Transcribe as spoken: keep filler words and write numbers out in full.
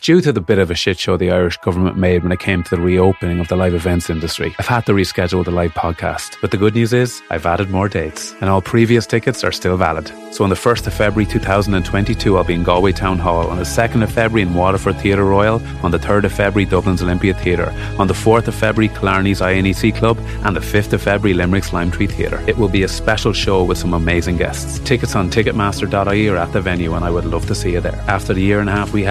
Due to the bit of a shit show the Irish government made when it came to the reopening of the live events industry, I've had to reschedule the live podcast. But the good news is, I've added more dates, and all previous tickets are still valid. So on the first of February two thousand twenty-two, I'll be in Galway Town Hall, on the second of February in Waterford Theatre Royal, on the third of February Dublin's Olympia Theatre, on the fourth of February Killarney's I N E C Club, and the fifth of February Limerick's Lime Tree Theatre. It will be a special show with some amazing guests. Tickets on ticketmaster dot I E or at the venue, and I would love to see you there. After the year and a half we had